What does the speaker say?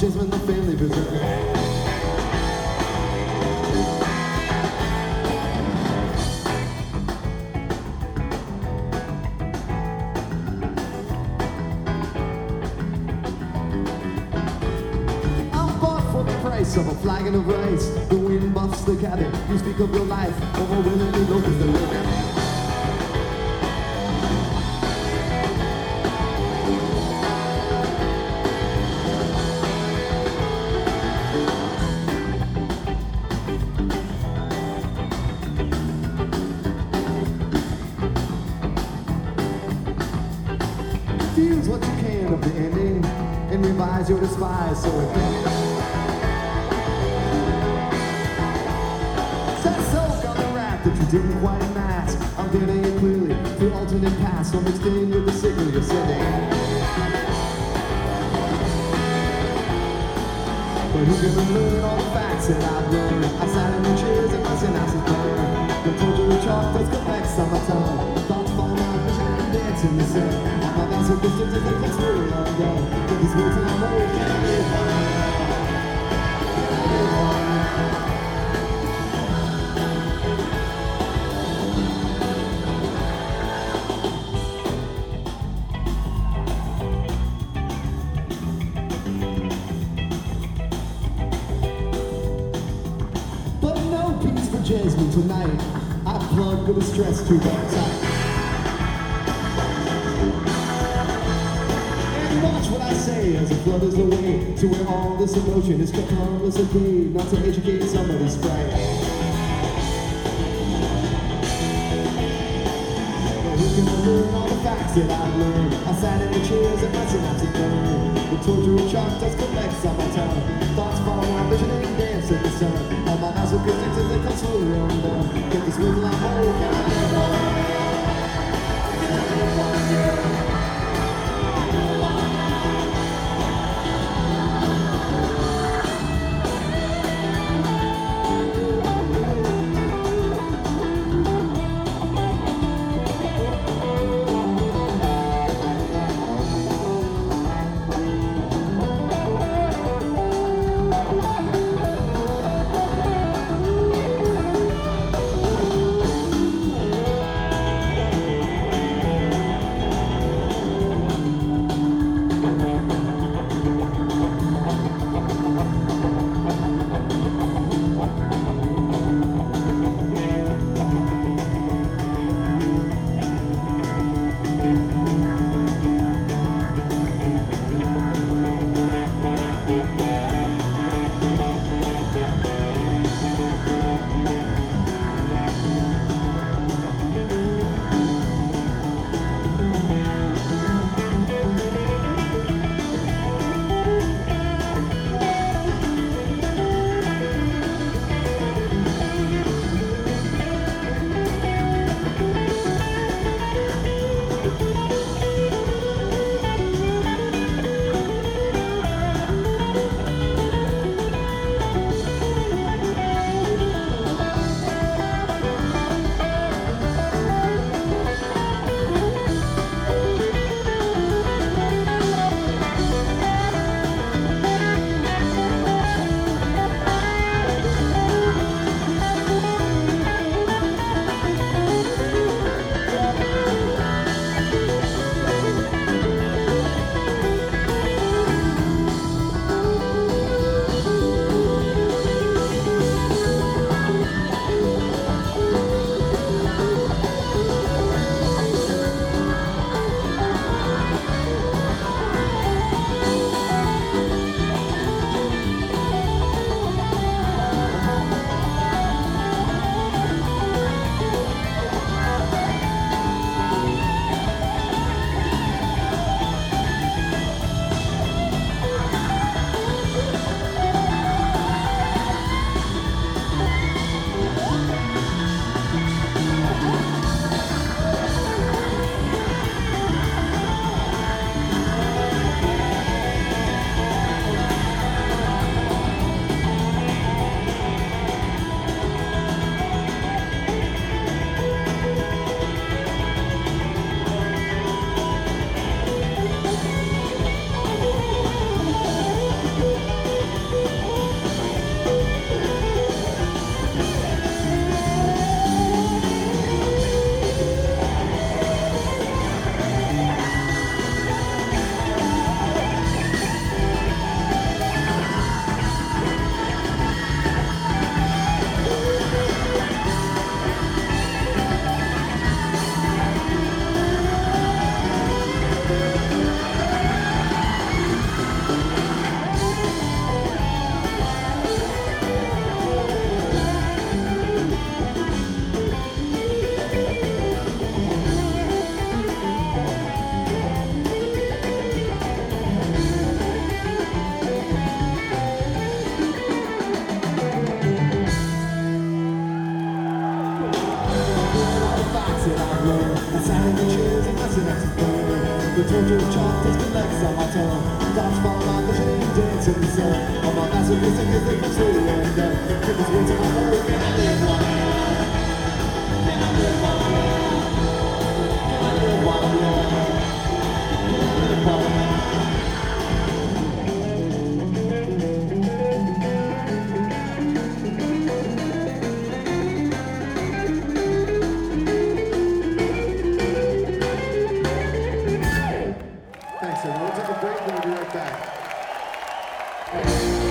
chase when the family visit. Of a flag and a race, the wind buffs the cabin. You speak of your life, overwhelmingly low is the living. Use what you can of the ending and revise your despise so it can. That you didn't quite mask. I'm getting it clearly through alternate paths. So mixed in with the signal you're sending. But who can learn all the facts that I've learned? I sat in the chairs and my synapses burn. The torture of chalk does complex on my tongue. Thoughts fall out, vision and dance in the sun. My thoughts are distant as they flex through and undone. But these words in my way can't live on. Jasmine tonight, I plug with the stress too dark tight. And watch what I say as it flutters away to where all this emotion is kept harmless and paid, not to educate somebody's fright. But who can learn all the facts that I've learned? I sat in the chairs and my synapses burned. The torture of chalk does complex on my tongue. Thoughts fall out, vision and dance in the sun. All my masochistic as they come slowly undone. Get this wiggle I'm whole, can I live on? Can I live on you? torture of chocolate collects on my tongue. Thoughts fall out, vision and dance in the sun. All my masochistic is they push through and done. Give this way to my heart, can I live while I'm young? Can I live while I'm young? Can I live while I'm young? Can I live while I'm young? Thanks, everyone. We'll take a break and we'll be right back.